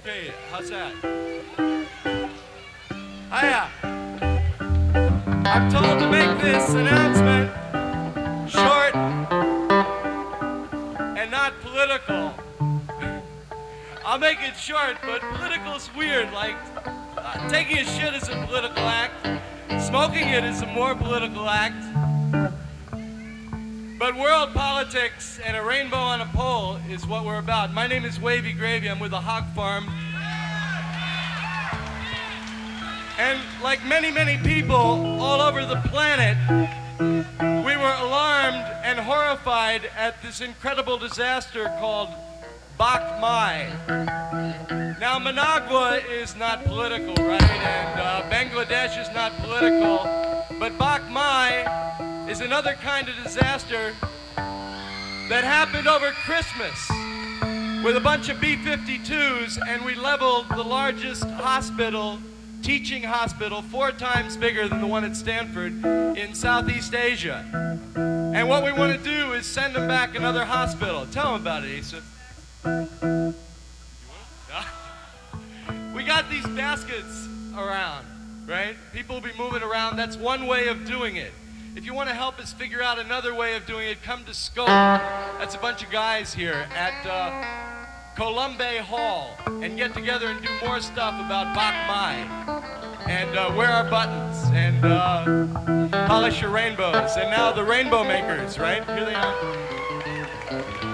Okay, how's that? Hiya. I'm told to make this announcement short and not political. I'll make it short, but political's weird. Like, taking a shit is a political act. Smoking it is a more political act. But world politics and a rainbow on a pole is what we're about. My name is Wavy Gravy. I'm with the Hawk Farm. And like many, many people all over the planet, we were alarmed and horrified at this incredible disaster called Bach Mai. Now, Managua is not political, right? And Bangladesh is not political. But Bach Mai is another kind of disaster that happened over Christmas with a bunch of B-52s, and we leveled the largest hospital, teaching hospital, 4 times bigger than the one at Stanford in Southeast Asia. And what we want to do is send them back another hospital. Tell them about it, Asa. We got these baskets around, right? People will be moving around. That's one way of doing it. If you want to help us figure out another way of doing it, come to Scope. That's a bunch of guys here at Columbe Hall, and get together and do more stuff about Bach Mai. And wear our buttons, and polish your rainbows. And now the rainbow makers, right? Here they are.